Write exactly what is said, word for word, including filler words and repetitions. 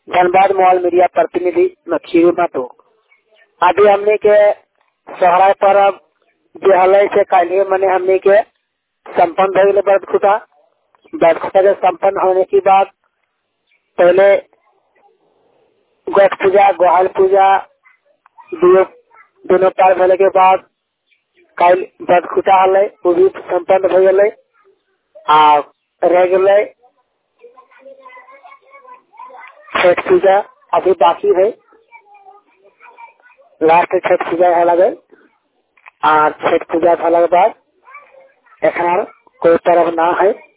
Dhanbad mall media प्रतिनिधि खीरू नाटो। अभी हमने के सोहराय पर्व जो हल से कल मने हमने के संपन्न भइल बरखुटा। बरखुटा के संपन्न होने के बाद पहले गठ पूजा गोहाल पूजा दोनों पार होने के बाद कल बरखुटा हल वो भी संपन्न हो गए आ रह गए छठ पूजा अभी बाकी है। लास्ट छठ पूजा हल गए और छठ पूजा भला के बाद एखन कोई पर्व ना है।